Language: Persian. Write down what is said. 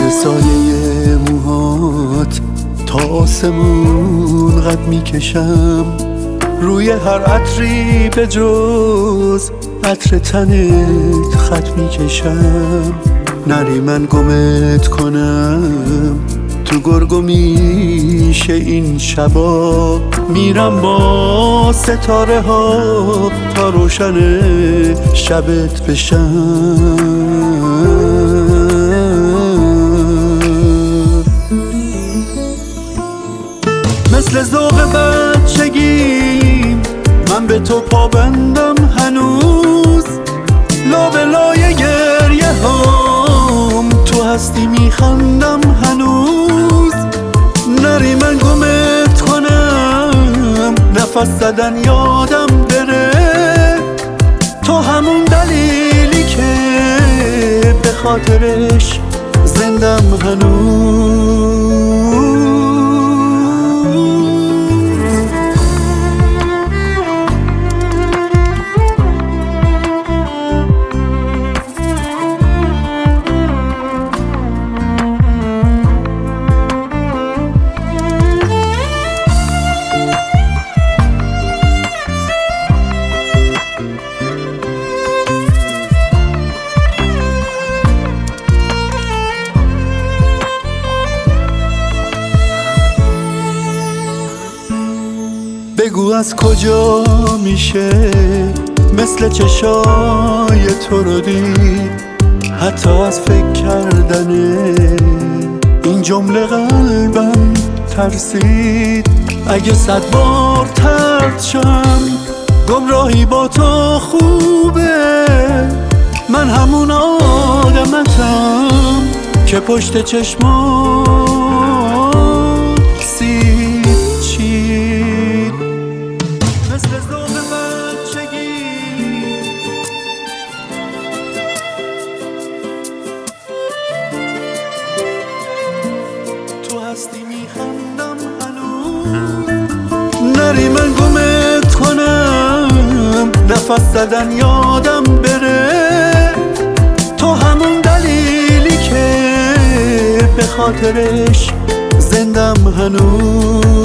مثل سایه موهات تا آسمون قد میکشم، روی هر عطری به جز عطر تنت خط میکشم. نری من گمت کنم تو گرگ و میشه این شبا، میرم با ستاره ها تا روشن شبت بشم. مثل ذوق بچگیم من به تو پابندم هنوز، لابلای گریه هام تو هستی میخندم هنوز. نری من گمت کنم نفس زدن یادم بره، تو همون دلیلی که به خاطرش زندم هنوز. بگو از کجا میشه مثل چشای تو رو دید، حتی از فکر کردن این جمله قلبم ترسید. اگه 100 بار طرد شم گمراهی با تو خوبه، من همون آدمتم که پشت چشمات سید چید. مثل ذوق بچگی تو هستی میخندم هنوز. نری من گمت کنم نفس زدن یادم بره، تو همون دلیلی که به خاطرش زندم هنوز.